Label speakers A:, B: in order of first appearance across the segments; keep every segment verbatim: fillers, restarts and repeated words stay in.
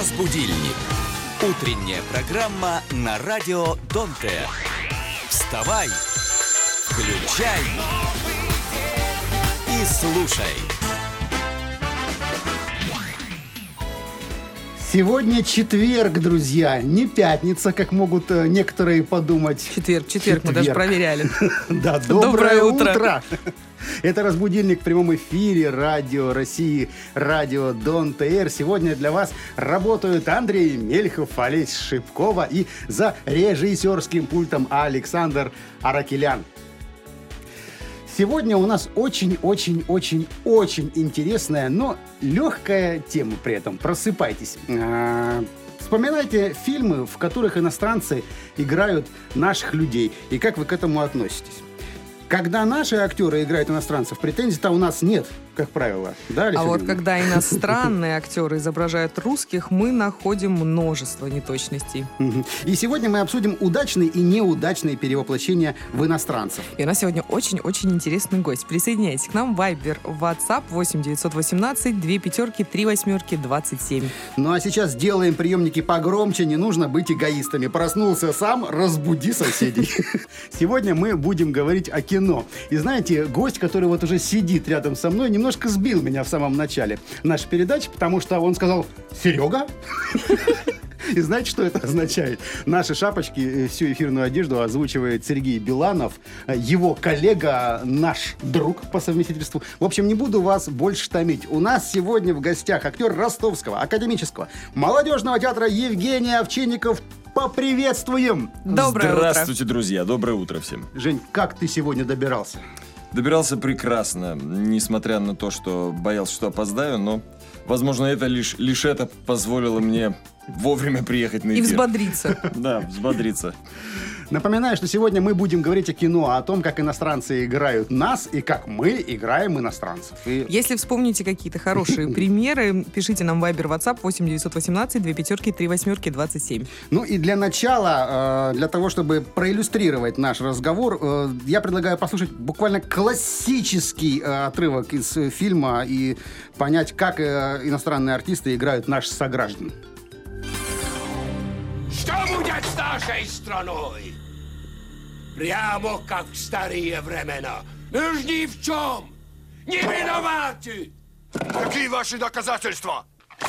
A: Разбудильник. Утренняя программа на радио Донте. Вставай, включай и слушай.
B: Сегодня четверг, друзья, не пятница, как могут некоторые подумать.
C: Четверг, четверг, мы даже проверяли.
B: Да, доброе утро. Это «Разбудильник» в прямом эфире Радио России, Радио Дон ТР. Сегодня для вас работают Андрей Мельхов, Олесь Шипкова и за режиссерским пультом Александр Аракелян. Сегодня у нас очень-очень-очень-очень интересная, но легкая тема при этом. Просыпайтесь. Вспоминайте фильмы, в которых иностранцы играют наших людей. И как вы к этому относитесь? Когда наши актеры играют иностранцев, претензий-то у нас нет, как правило. Да,
C: а вот когда иностранные актеры изображают русских, мы находим множество неточностей.
B: И сегодня мы обсудим удачные и неудачные перевоплощения в иностранцев.
C: И у нас сегодня очень-очень интересный гость. Присоединяйтесь к нам. Вайбер, WhatsApp восемь девятьсот восемнадцать две пятерки три восьмерки двадцать семь.
B: Ну а сейчас делаем приемники погромче, не нужно быть эгоистами. Проснулся сам, разбуди соседей. Сегодня мы будем говорить о кино. И знаете, гость, который вот уже сидит рядом со мной, немножко сбил меня в самом начале нашей передачи, потому что он сказал: «Серега?» И знаете, что это означает? Наши шапочки, всю эфирную одежду озвучивает Сергей Биланов, его коллега, наш друг по совместительству. В общем, не буду вас больше томить. У нас сегодня в гостях актер Ростовского академического молодежного театра Евгений Овчинников. Поприветствуем!
C: Доброе утро!
D: Здравствуйте, друзья! Доброе утро всем!
B: Жень, как ты сегодня добирался?
D: Добирался прекрасно, несмотря на то, что боялся, что опоздаю, но, возможно, это лишь, лишь это позволило мне вовремя приехать на эфир.
C: И взбодриться.
D: Да, взбодриться.
B: Напоминаю, что сегодня мы будем говорить о кино, о том, как иностранцы играют нас и как мы играем иностранцев. И...
C: Если вспомните какие-то хорошие примеры, пишите нам в Вайбер, WhatsApp восемь девятьсот восемнадцать две пятерки три восьмерки двадцать семь.
B: Ну и для начала, для того, чтобы проиллюстрировать наш разговор, я предлагаю послушать буквально классический отрывок из фильма и понять, как иностранные артисты играют наших сограждан.
E: Что будет с нашей страной? Прямо как в старые времена. Мы ж ни в чем не виноваты. Какие ваши доказательства?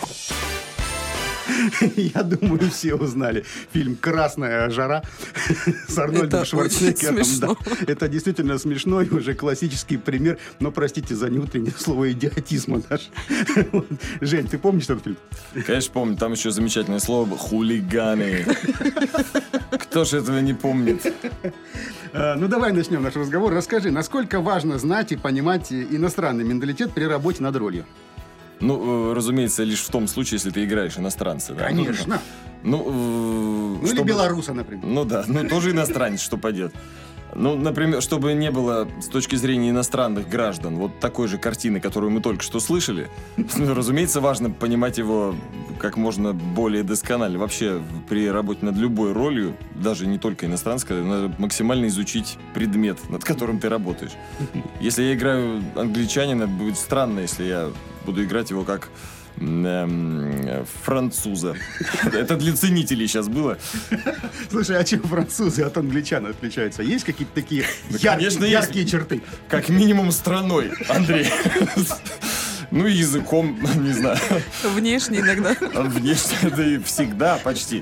B: Я думаю, все узнали фильм «Красная жара» с Арнольдом
C: Это
B: Шварценеггером.
C: очень смешно.
B: Да. Это действительно смешно и уже классический пример, но простите за неутреннее слово идиотизма даже. Жень, ты помнишь этот фильм?
D: Конечно, помню. Там еще замечательное слово «хулиганы». Кто же этого не помнит?
B: А, ну, давай начнем наш разговор. Расскажи, насколько важно знать и понимать иностранный менталитет при работе над ролью?
D: Ну, разумеется, лишь в том случае, если ты играешь иностранца. Да?
B: Конечно.
D: Ну, э,
B: ну
D: чтобы...
B: или белоруса, например.
D: Ну да, ну тоже иностранец, что поделать. Ну, например, чтобы не было с точки зрения иностранных граждан вот такой же картины, которую мы только что слышали, ну, разумеется, важно понимать его как можно более досконально. Вообще, при работе над любой ролью, даже не только иностранской, надо максимально изучить предмет, над которым ты работаешь. Если я играю англичанина, будет странно, если я буду играть его как эм, француза. Это для ценителей сейчас было.
B: Слушай, а чем французы от англичан отличаются? Есть какие-то такие
D: Да,
B: яр-
D: конечно,
B: яркие
D: есть.
B: черты?
D: Как минимум страной, Андрей. Ну и языком, не знаю.
C: Внешне иногда.
D: Внешне, да и всегда почти.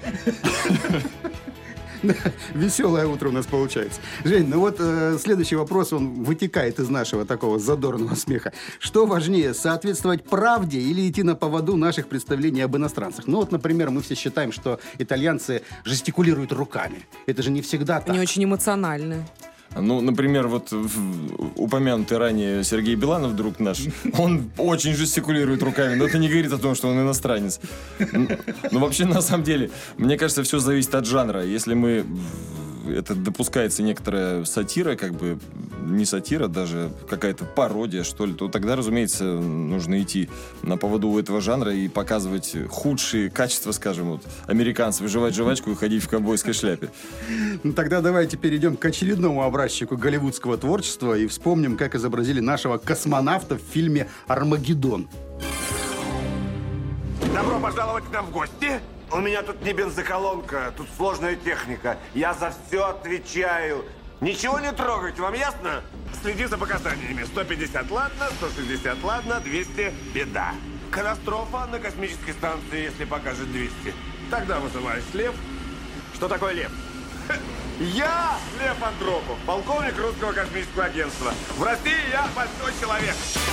B: Веселое утро у нас получается. Жень, ну вот э, следующий вопрос, он вытекает из нашего такого задорного смеха. Что важнее, соответствовать правде или идти на поводу наших представлений об иностранцах? Ну вот, например, мы все считаем, что итальянцы жестикулируют руками. Это же не всегда так.
C: Они очень эмоциональны.
D: Ну, например, вот упомянутый ранее Сергей Биланов, друг наш, он очень жестикулирует руками, но это не говорит о том, что он иностранец. Но вообще, на самом деле, мне кажется, все зависит от жанра. Если мы... Это допускается некоторая сатира, как бы не сатира, даже какая-то пародия, что ли, то тогда, разумеется, нужно идти на поводу у этого жанра и показывать худшие качества, скажем, вот, американцев, выживать жвачку и ходить в ковбойской шляпе.
B: Ну тогда давайте перейдем к очередному образчику голливудского творчества и вспомним, как изобразили нашего космонавта в фильме «Армагеддон».
E: Добро пожаловать к нам в гости. У меня тут не бензоколонка, тут сложная техника. Я за все отвечаю. Ничего не трогайте, вам ясно? Следи за показаниями. сто пятьдесят ладно, сто шестьдесят ладно, двести беда. Катастрофа на космической станции, если покажет двести. Тогда вызываюсь Лев. Что такое Лев? Я Лев Андропов, полковник русского космического агентства. В России я большой человек.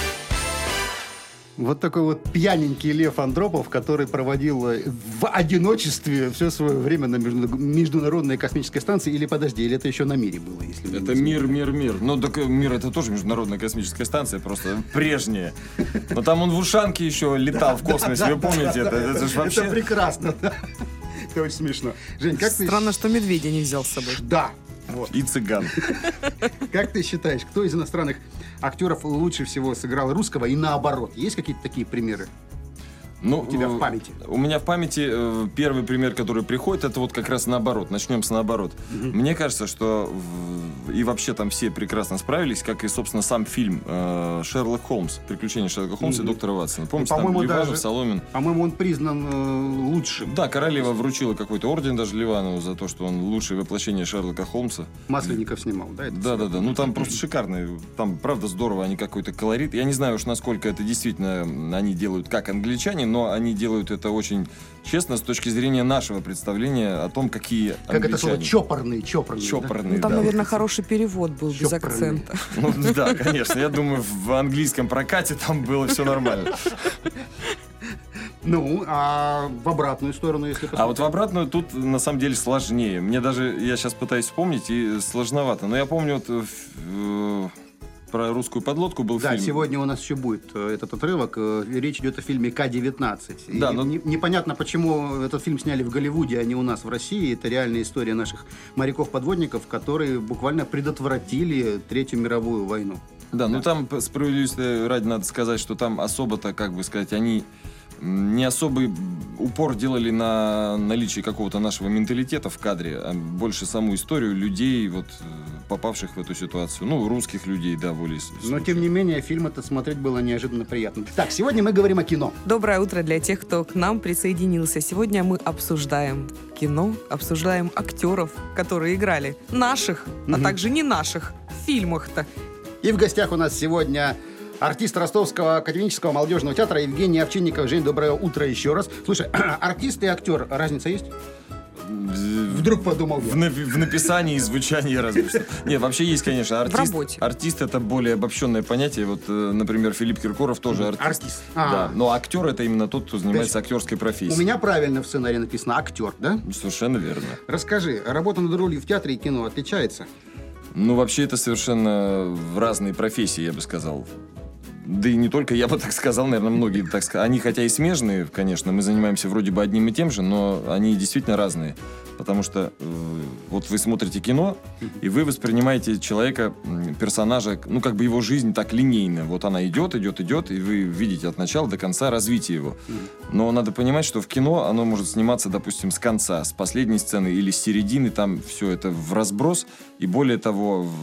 B: Вот такой вот пьяненький Лев Андропов, который проводил в одиночестве все свое время на международной космической станции. Или, подожди, или это еще на Мире было? Если
D: это мир, мир, мир. Ну, так Мир — это тоже международная космическая станция, просто прежняя. Но там он в ушанке еще летал в космосе, вы помните? Это, это же вообще...
B: Это прекрасно, да. Это очень смешно. Жень, как ты...
C: Странно, что медведя не взял с собой.
B: Да. Вот.
D: И цыган.
B: Как ты считаешь, кто из иностранных актеров лучше всего сыграл русского и наоборот? Есть какие-то такие примеры?
D: Ну,
B: у тебя в памяти?
D: У меня в памяти э, первый пример, который приходит, это вот как раз наоборот. Начнем с наоборот. Угу. Мне кажется, что в, и вообще там все прекрасно справились, как и, собственно, сам фильм э, «Шерлок Холмс». «Приключения Шерлока Холмса» угу. и доктора Ватсона. Помните,
B: по-моему,
D: там Ливанов,
B: даже,
D: Соломин.
B: По-моему, он признан э, лучшим.
D: Да, королева вручила какой-то орден даже Ливанову за то, что он лучшее воплощение Шерлока Холмса.
B: Масленников снимал, да?
D: Да-да-да. Ну, там просто шикарный. Там, правда, здорово. Они какой-то колорит. Я не знаю уж, насколько это действительно они делают как англичане, но они делают это очень честно с точки зрения нашего представления о том, какие
B: как
D: англичане.
B: Это слово чопорные, чопорные.
D: Чопорные,
C: да? Ну, там,
D: да.
C: наверное, хороший перевод был, чопорные. Без акцента.
D: Ну, да, конечно. Я думаю, в английском прокате там было все нормально.
B: Ну, а в обратную сторону, если посмотреть?
D: А вот в обратную тут, на самом деле, сложнее. Мне даже, я сейчас пытаюсь вспомнить, и сложновато. Но я помню, вот э, про русскую подлодку был
B: да,
D: фильм.
B: Да, сегодня у нас еще будет этот отрывок. Речь идет о фильме Ка девятнадцать.
D: Да, но...
B: не, непонятно, почему этот фильм сняли в Голливуде, а не у нас в России. Это реальная история наших моряков-подводников, которые буквально предотвратили Третью мировую войну.
D: Да,
B: да.
D: ну там, справедливости ради, надо сказать, что там особо-то, как бы сказать, они... не особый упор делали на наличие какого-то нашего менталитета в кадре, а больше саму историю людей, вот, попавших в эту ситуацию. Ну, русских людей, да, более.
B: Но, тем не менее, фильм этот смотреть было неожиданно приятно. Так, сегодня мы говорим о кино.
C: Доброе утро для тех, кто к нам присоединился. Сегодня мы обсуждаем кино, обсуждаем актеров, которые играли наших, угу. а также не наших в фильмах-то.
B: И в гостях у нас сегодня... артист Ростовского академического молодежного театра Евгений Овчинников. Жень, доброе утро еще раз. Слушай, артист и актер, разница есть? Вдруг подумал я.
D: В, на, в написании и звучании разве что. Нет, вообще есть, конечно, артист.
C: В работе.
D: Артист — это более обобщенное понятие. Вот, например, Филипп Киркоров тоже артист.
B: Артист.
D: Да. Но актер — это именно тот, кто занимается актерской профессией.
B: У меня правильно в сценарии написано актер, да?
D: Совершенно верно.
B: Расскажи, работа над ролью в театре и кино отличается?
D: Ну, вообще, это совершенно разные профессии, я бы сказал. Да и не только, я бы так сказал, наверное, многие так сказали. Они хотя и смежные, конечно, мы занимаемся вроде бы одним и тем же, но они действительно разные. Потому что э, вот вы смотрите кино, и вы воспринимаете человека, персонажа, ну, как бы его жизнь так линейно. Вот она идет, идет, идет, и вы видите от начала до конца развитие его. Но надо понимать, что в кино оно может сниматься, допустим, с конца, с последней сцены или с середины, там все это в разброс. И более того, в...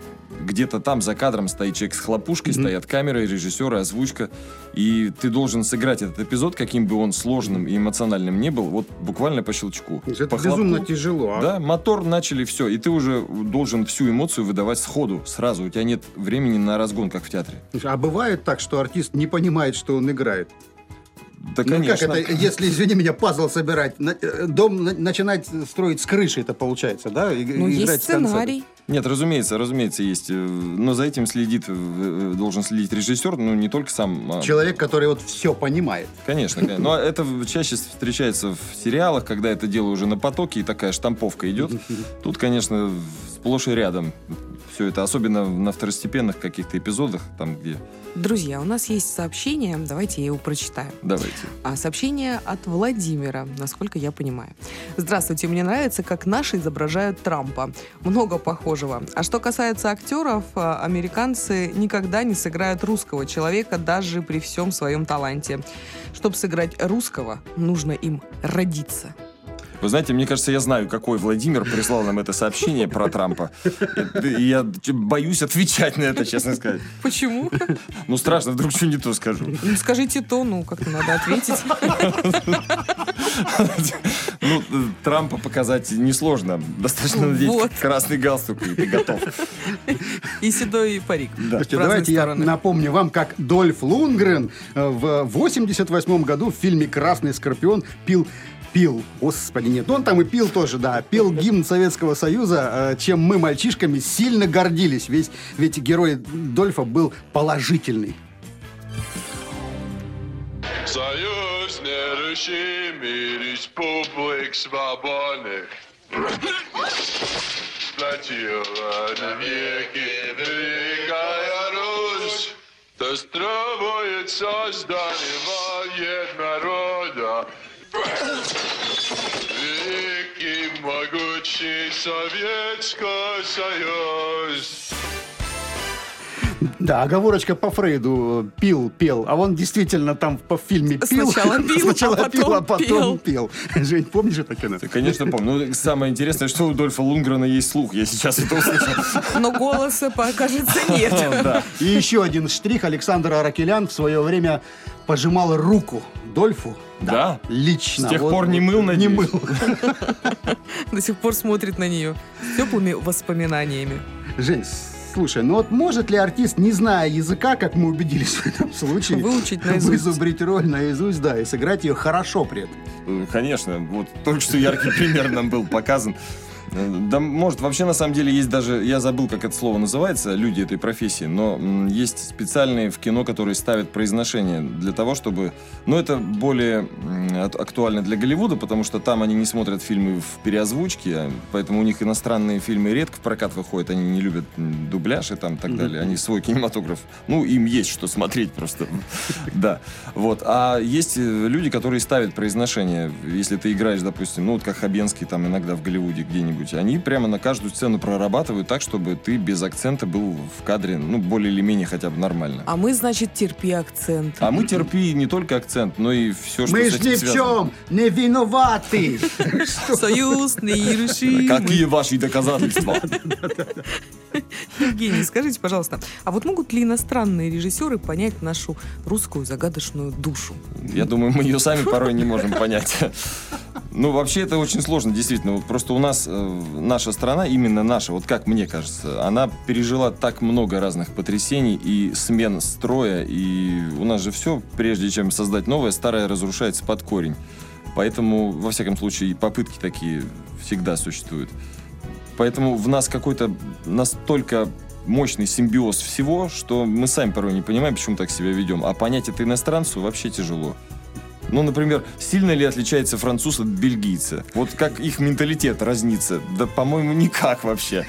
D: где-то там за кадром стоит человек с хлопушкой, mm-hmm. стоят камеры, режиссеры, озвучка. И ты должен сыграть этот эпизод, каким бы он сложным и эмоциональным ни был, вот буквально по щелчку.
B: Это
D: по
B: безумно
D: хлопку.
B: Тяжело. А?
D: Да, мотор начали, все. И ты уже должен всю эмоцию выдавать сходу, сразу. У тебя нет времени на разгон, как в театре.
B: А бывает так, что артист не понимает, что он играет?
D: Да,
B: ну,
D: конечно.
B: как это, если, извини меня, пазл собирать, на, дом на, начинать строить с крыши, это получается, да? И,
C: ну,
B: и
C: есть сценарий.
D: Нет, разумеется, разумеется, есть. Но за этим следит, должен следить режиссер, ну, не только сам...
B: Человек, который вот все понимает.
D: Конечно, конечно. Но это чаще встречается в сериалах, когда это дело уже на потоке, и такая штамповка идет. Тут, конечно, сплошь и рядом все это, особенно на второстепенных каких-то эпизодах, там, где...
C: Друзья, у нас есть сообщение, давайте я его прочитаю.
D: Давайте.
C: А, сообщение от Владимира, насколько я понимаю. Здравствуйте, мне нравится, как наши изображают Трампа. Много похожего. А что касается актеров, американцы никогда не сыграют русского человека, даже при всем своем таланте. Чтобы сыграть русского, нужно им родиться.
D: Вы знаете, мне кажется, я знаю, какой Владимир прислал нам это сообщение про Трампа. И я боюсь отвечать на это, честно сказать.
C: Почему?
D: Ну, страшно, вдруг что не то скажу.
C: Ну, скажите то, ну, как-то надо ответить.
D: Ну, Трампа показать несложно. Достаточно надеть
C: Вот.
D: красный галстук, и ты готов.
C: И седой парик.
B: Слушайте,
C: В разные
B: давайте я
C: стороны.
B: напомню вам, как Дольф Лундгрен э, в восемьдесят восьмом году в фильме «Красный скорпион» пил Пил, господи, нет, он там и пил тоже, да, пил гимн Советского Союза, э, чем мы, мальчишками, сильно гордились, ведь, ведь герой Дольфа был положительный.
F: Союз нерушимый, республик свободных. Сплотила навеки Великая Русь, достраивает создание военнорода. Великий, могучий Советский Союз.
B: Да, оговорочка по Фрейду. Пил, пел. А он действительно там по фильме пил.
C: Сначала пил,
B: Сначала
C: а
B: пил, а
C: потом
B: потом пел. Жень, помнишь это кино?
D: Ты, конечно, помню. Ну, самое интересное, что у Дольфа Лундгрена есть слух. Я сейчас это услышал.
C: Но голоса, кажется, нет.
D: Да.
B: И еще один штрих. Александр Аракелян в свое время пожимал руку Дольфу.
D: Да?
B: Лично.
D: С тех пор не мыл,
B: Не
D: надеюсь?
B: мыл.
C: До сих пор смотрит на нее с теплыми воспоминаниями.
B: Жень, слушай, ну вот может ли артист, не зная языка, как мы убедились в этом случае,
C: Выучить наизусть?
B: вызубрить роль наизусть, да, и сыграть ее хорошо при этом?
D: Конечно, вот только что яркий пример нам был показан. Да, может, вообще, на самом деле, есть даже, я забыл, как это слово называется, люди этой профессии, но м, есть специальные в кино, которые ставят произношение для того, чтобы... Ну, это более м, актуально для Голливуда, потому что там они не смотрят фильмы в переозвучке, поэтому у них иностранные фильмы редко в прокат выходят, они не любят м, дубляж и там и так mm-hmm. далее, они свой кинематограф, ну, им есть что смотреть просто, да, вот. А есть люди, которые ставят произношение, если ты играешь, допустим, ну, вот как Хабенский там иногда в Голливуде где-нибудь, они прямо на каждую сцену прорабатывают так, чтобы ты без акцента был в кадре, ну, более или менее хотя бы нормально.
C: А мы, значит, терпи акцент.
D: А мы терпи не только акцент, но и все, что
B: Мы
D: с
B: ж
D: этим
B: ни в
D: связано.
B: чем не виноваты.
C: Союз нерушимый.
D: Какие ваши доказательства?
C: Евгений, скажите, пожалуйста, а вот могут ли иностранные режиссеры понять нашу русскую загадочную душу?
D: Я думаю, мы ее сами порой не можем понять. Ну, вообще, это очень сложно, действительно. Вот просто у нас, э, наша страна, именно наша, вот как мне кажется, она пережила так много разных потрясений и смен строя, и у нас же все, прежде чем создать новое, старое разрушается под корень. Поэтому, во всяком случае, попытки такие всегда существуют. Поэтому в нас какой-то настолько мощный симбиоз всего, что мы сами порой не понимаем, почему так себя ведем. А понять это иностранцу вообще тяжело. Ну, например, сильно ли отличается француз от бельгийца? Вот как их менталитет разнится? Да, по-моему, никак вообще.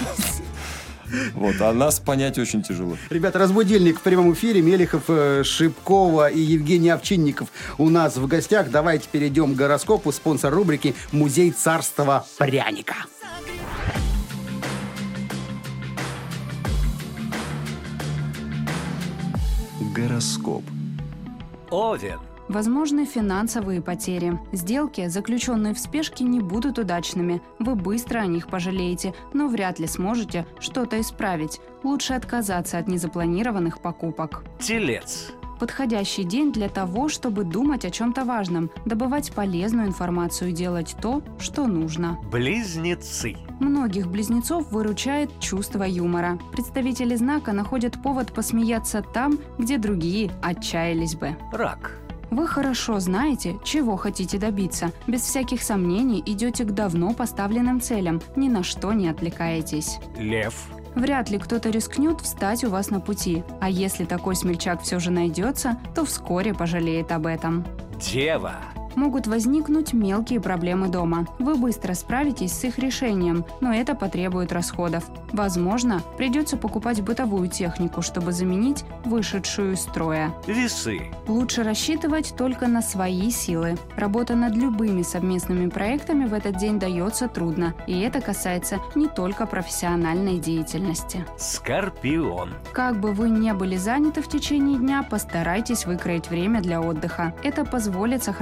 D: Вот, а нас понять очень тяжело.
B: Ребята, разбудильник в прямом эфире. Мелехов, э, Шипкова и Евгений Овчинников у нас в гостях. Давайте перейдем к гороскопу. Спонсор рубрики «Музей царства пряника».
A: Гороскоп.
G: Овен.
H: Возможны финансовые потери. Сделки, заключенные в спешке, не будут удачными. Вы быстро о них пожалеете, но вряд ли сможете что-то исправить. Лучше отказаться от незапланированных покупок.
G: Телец.
H: Подходящий день для того, чтобы думать о чем-то важном, добывать полезную информацию и делать то, что нужно.
G: Близнецы.
H: Многих близнецов выручает чувство юмора. Представители знака находят повод посмеяться там, где другие отчаялись бы.
G: Рак.
H: Вы хорошо знаете, чего хотите добиться. Без всяких сомнений идете к давно поставленным целям, ни на что не отвлекаетесь.
G: Лев.
H: Вряд ли кто-то рискнет встать у вас на пути, а если такой смельчак все же найдется, то вскоре пожалеет об этом.
G: Дева.
H: Могут возникнуть мелкие проблемы дома. Вы быстро справитесь с их решением, но это потребует расходов. Возможно, придется покупать бытовую технику, чтобы заменить вышедшую из строя.
G: Весы.
H: Лучше рассчитывать только на свои силы. Работа над любыми совместными проектами в этот день дается трудно, и это касается не только профессиональной деятельности.
G: Скорпион.
H: Как бы вы ни были заняты в течение дня, постарайтесь выкроить время для отдыха. Это позволит сохранить не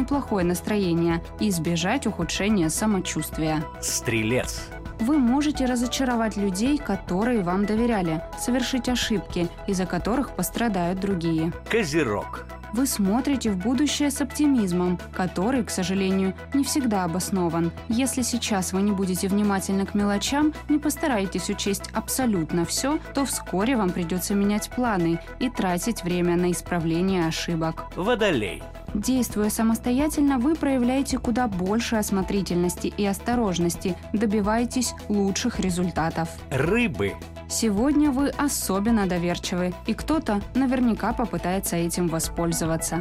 H: неплохое настроение и избежать ухудшения самочувствия.
G: Стрелец.
H: Вы можете разочаровать людей, которые вам доверяли, совершить ошибки, из-за которых пострадают другие.
G: Козерог.
H: Вы смотрите в будущее с оптимизмом, который, к сожалению, не всегда обоснован. Если сейчас вы не будете внимательны к мелочам, не постараетесь учесть абсолютно все, то вскоре вам придется менять планы и тратить время на исправление ошибок.
G: Водолей.
H: Действуя самостоятельно, вы проявляете куда больше осмотрительности и осторожности, добиваетесь лучших результатов.
G: Рыбы.
H: Сегодня вы особенно доверчивы, и кто-то наверняка попытается этим воспользоваться.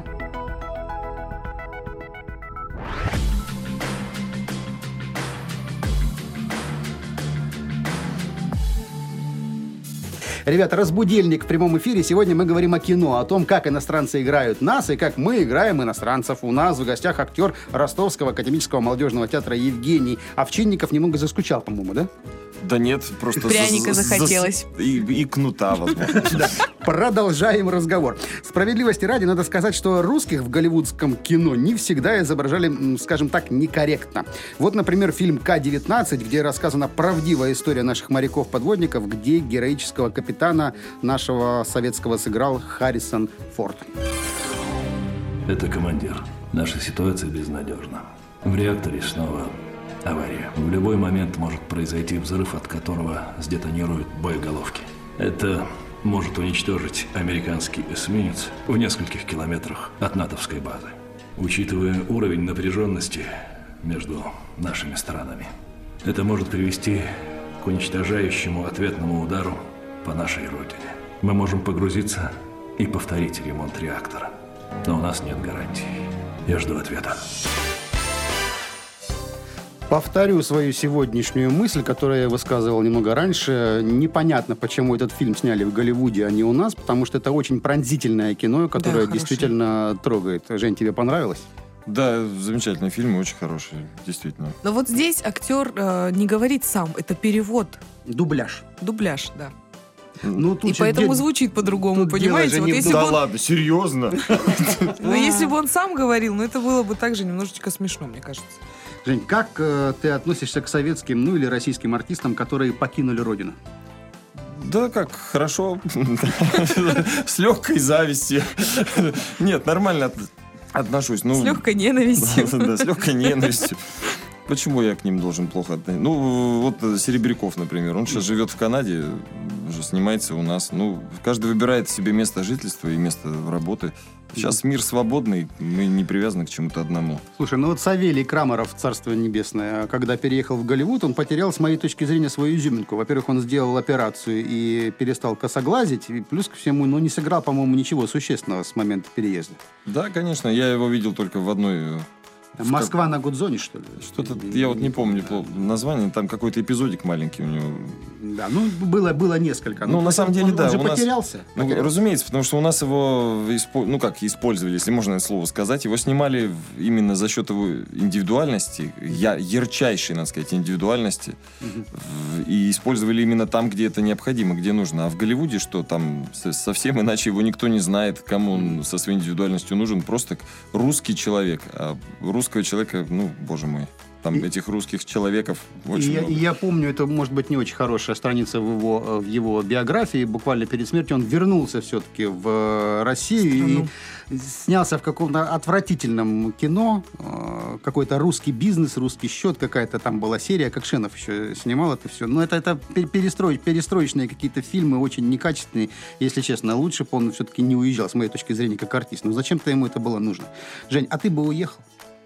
B: Ребята, разбудильник в прямом эфире. Сегодня мы говорим о кино, о том, как иностранцы играют нас и как мы играем иностранцев. У нас в гостях актер Ростовского академического молодежного театра Евгений Овчинников. Немного заскучал, по-моему, да?
D: Да нет, просто...
C: Пряника
D: за- за-
C: захотелось.
D: И, и кнута, возможно.
B: Продолжаем разговор. Справедливости ради, надо сказать, что русских в голливудском кино не всегда изображали, м, скажем так, некорректно. Вот, например, фильм Ка девятнадцать, где рассказана правдивая история наших моряков-подводников, где героического капитана нашего советского сыграл Харрисон Форд.
I: Это командир. Наша ситуация безнадежна. В реакторе снова авария. В любой момент может произойти взрыв, от которого сдетонируют боеголовки. Это может уничтожить американский эсминец в нескольких километрах от натовской базы. Учитывая уровень напряженности между нашими странами, это может привести к уничтожающему ответному удару по нашей родине. Мы можем погрузиться и повторить ремонт реактора. Но у нас нет гарантий. Я жду ответа.
B: Повторю свою сегодняшнюю мысль, которую я высказывал немного раньше. Непонятно, почему этот фильм сняли в Голливуде, а не у нас, потому что это очень пронзительное кино, которое
C: Да,
B: действительно трогает. Жень, тебе понравилось?
D: Да, замечательный фильм, очень хороший, действительно.
C: Но вот здесь актер э, не говорит сам, это перевод,
B: Дубляж.
C: дубляж, да.
B: Ну, тут
C: И
B: же
C: поэтому
B: де-
C: звучит по-другому,
B: тут дело
C: понимаете?
B: же
C: Вот
B: не в
C: если
D: Да
C: бы он,
D: ладно, серьезно?
C: ну, если бы он сам говорил, ну это было бы также немножечко смешно, мне кажется.
B: Жень, как э, ты относишься к советским, ну или российским артистам, которые покинули родину?
D: Да, как, хорошо. С легкой завистью. Нет, нормально от- отношусь. Ну,
C: С легкой ненавистью.
D: Да, с легкой ненавистью. Почему я к ним должен плохо относиться? Ну, вот Серебряков, например, он сейчас живет в Канаде, уже снимается у нас. Ну, каждый выбирает себе место жительства и место работы. Сейчас мир свободный, мы не привязаны к чему-то одному.
B: Слушай, ну вот Савелий Крамаров, царство небесное, когда переехал в Голливуд, он потерял, с моей точки зрения, свою изюминку. Во-первых, он сделал операцию и перестал косоглазить, и плюс ко всему, ну, не сыграл, по-моему, ничего существенного с момента переезда.
D: Да, конечно, я его видел только в одной... в
B: Москва на Гудзоне, что ли?
D: Что-то, я вот не помню название, там какой-то эпизодик маленький у него.
B: Да, ну, было, было несколько.
D: Ну, на самом деле,
B: он,
D: да.
B: Он же
D: у нас-
B: потерялся.
D: Ну,
B: Потерялся.
D: разумеется, потому что у нас его, испо- ну, как использовали, если можно это слово сказать, его снимали в- именно за счет его индивидуальности, я, ярчайшей, надо сказать, индивидуальности, в- и использовали именно там, где это необходимо, где нужно. А в Голливуде что, там со- совсем иначе его никто не знает, кому он со своей индивидуальностью нужен, просто русский человек. А русского человека, ну, боже мой, там
B: И-
D: этих русских человеков
B: И
D: очень
B: я,
D: много.
B: и я помню, это может быть не очень хорошая страница в его, э, в его биографии. Буквально перед смертью он вернулся все-таки в э, Россию и снялся в каком-то отвратительном кино. э, Какой-то русский бизнес, русский счет, какая-то там была серия. Кокшенов еще снимал это все. Но это, это пе- перестроить, перестроечные какие-то фильмы, очень некачественные. Если честно, лучше бы он все-таки не уезжал, с моей точки зрения, как артист. Но зачем-то ему это было нужно. Жень, а ты бы уехал?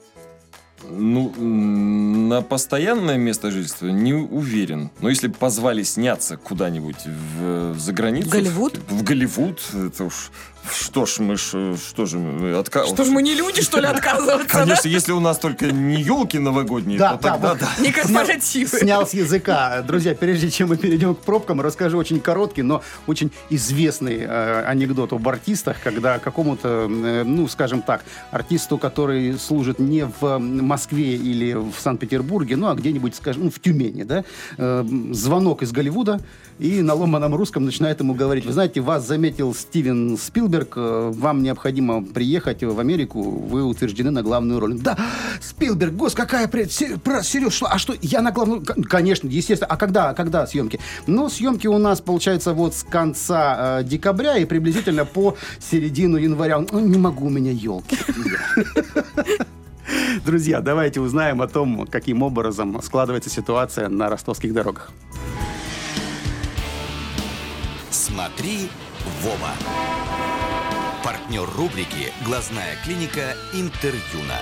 D: Ну, м, на постоянное место жительства не уверен. Но если бы позвали сняться куда-нибудь в, за границу...
C: В Голливуд?
D: В, в Голливуд, это уж... Что ж мы ж... Что же мы... Отка...
C: Что ж мы не люди, что ли, отказываться, да?
D: Конечно, если у нас только не елки новогодние,
B: Да,
D: то тогда
B: да,
D: да.
B: вот.
C: Не корпоративы.
B: Снял с языка. Друзья, прежде чем мы перейдем к пробкам, расскажу очень короткий, но очень известный э, анекдот об артистах, когда какому-то, э, ну, скажем так, артисту, который служит не в Москве или в Санкт-Петербурге, ну, а где-нибудь, скажем, ну, в Тюмени, да, э, звонок из Голливуда, и на ломаном русском начинает ему говорить: вы знаете, вас заметил Стивен Спилберг, Спилберг, э, вам необходимо приехать в Америку, вы утверждены на главную роль. Да, Спилберг, гос, какая пред... Серьез, что? А что? Я на главную... Конечно, естественно. А когда, когда съемки? Ну, съемки у нас, получается, вот с конца э, декабря и приблизительно по середину января. Ну, не могу, у меня елки. Друзья, давайте узнаем о том, каким образом складывается ситуация на ростовских дорогах.
J: Смотри в оба. Партнер рубрики «Глазная клиника Интерюна».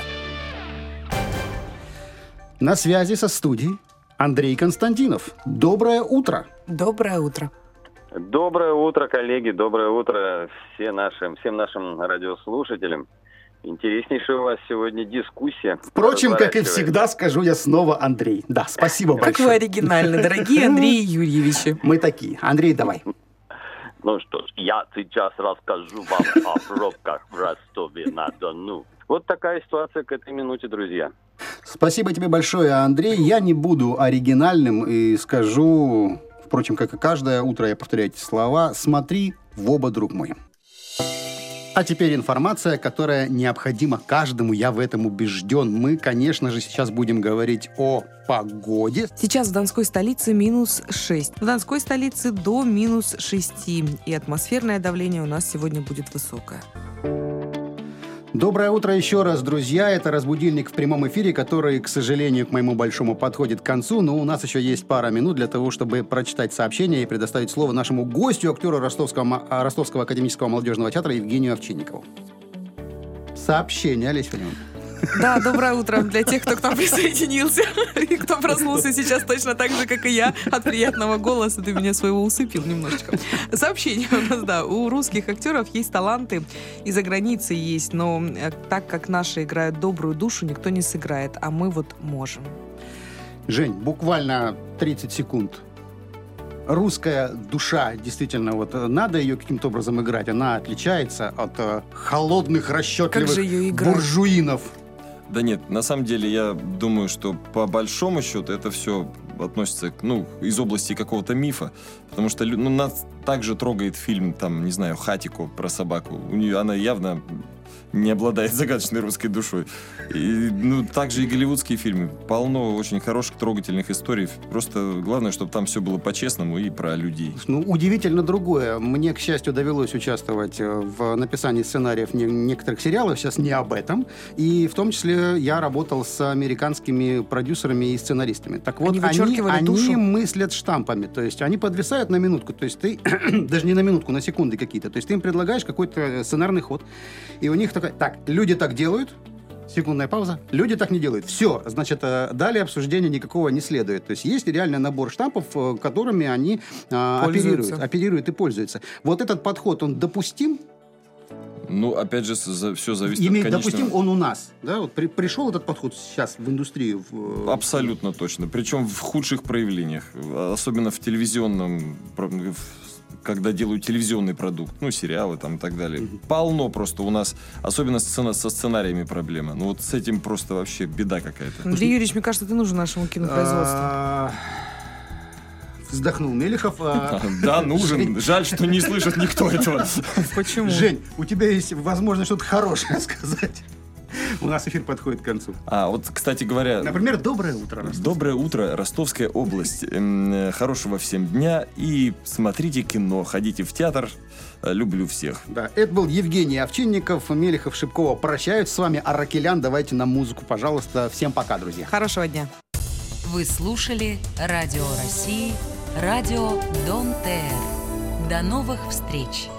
B: На связи со студией Андрей Константинов. Доброе утро.
C: Доброе утро.
K: Доброе утро, коллеги, доброе утро все нашим, всем нашим радиослушателям. Интереснейшая у вас сегодня дискуссия.
B: Впрочем, как и всегда, скажу я снова Андрей. Да, спасибо большое.
C: Как вы оригинальны, дорогие Андрей Юрьевичи.
B: Мы такие. Андрей, давай.
K: Ну что ж, я сейчас расскажу вам о пробках в Ростове-на-Дону. Вот такая ситуация к этой минуте, друзья.
B: Спасибо тебе большое, Андрей. Я не буду оригинальным и скажу, впрочем, как и каждое утро я повторяю эти слова, смотри в оба, друг мой. А теперь информация, которая необходима каждому, я в этом убежден. Мы, конечно же, сейчас будем говорить о погоде.
C: Сейчас в Донской столице минус шесть. В Донской столице до минус шести. И атмосферное давление у нас сегодня будет высокое.
B: Доброе утро еще раз, друзья. Это «Разбудильник» в прямом эфире, который, к сожалению, к моему большому подходит к концу. Но у нас еще есть пара минут для того, чтобы прочитать сообщение и предоставить слово нашему гостю, актеру Ростовского, Ростовского академического молодежного театра Евгению Овчинникову. Сообщение, Олеся Владимировна.
C: Да, доброе утро для тех, кто к нам присоединился и кто проснулся сейчас точно так же, как и я, от приятного голоса. Ты меня своего усыпил немножечко. Сообщение у нас, да, у русских актеров есть таланты, и за границей есть, но так как наши играют добрую душу, никто не сыграет, а мы вот можем.
B: Жень, буквально тридцать секунд. Русская душа, действительно, вот надо ее каким-то образом играть. Она отличается от э, холодных, расчетливых буржуинов.
D: Да нет, на самом деле я думаю, что по большому счету это все относится к, ну, из области какого-то мифа, потому что ну, нас также трогает фильм, там, не знаю, «Хатико» про собаку. У нее она явно не обладает загадочной русской душой. И, ну, также и голливудские фильмы. Полно очень хороших, трогательных историй. Просто главное, чтобы там все было по-честному и про людей.
B: Ну, удивительно другое. Мне, к счастью, довелось участвовать в написании сценариев некоторых сериалов. Сейчас не об этом. И в том числе я работал с американскими продюсерами и сценаристами. Так вот, они, они, они мыслят штампами. То есть они подвисают на минутку. То есть ты, даже не на минутку, на секунды какие-то. То есть ты им предлагаешь какой-то сценарный ход. И у них такая, так, люди так делают. Секундная пауза. Люди так не делают. Все. Значит, далее обсуждения никакого не следует. То есть есть реально набор штампов, которыми они а, оперируют, оперируют и пользуются. Вот этот подход, он допустим?
D: Ну, опять же, за, все зависит
B: Имеет,
D: от конечного...
B: Допустим, он у нас. Да? Вот при, пришел этот подход сейчас в индустрию? В...
D: Абсолютно точно. Причем в худших проявлениях. Особенно в телевизионном... когда делают телевизионный продукт, ну, сериалы там и так далее. Mm-hmm. Полно просто у нас, особенно сцена, со сценариями проблема. Ну, вот с этим просто вообще беда какая-то.
C: Андрей Юрьевич, мне кажется, ты нужен нашему кинопроизводству.
B: Вздохнул Мелехов.
D: Да, нужен. Жаль, что не слышит никто этого.
C: Почему?
B: Жень, у тебя есть возможность что-то хорошее сказать. У нас эфир подходит к концу.
D: А, вот, кстати говоря...
B: Например, доброе утро, Ростов.
D: Доброе утро, Ростовская область. Эм, хорошего всем дня. И смотрите кино, ходите в театр. Люблю всех.
B: Да, это был Евгений Овчинников, Мелехов, Шипкова. Прощаюсь с вами. Аракелян, давайте нам музыку, пожалуйста. Всем пока, друзья.
C: Хорошего дня.
L: Вы слушали Радио России, Радио Дон ТР. До новых встреч!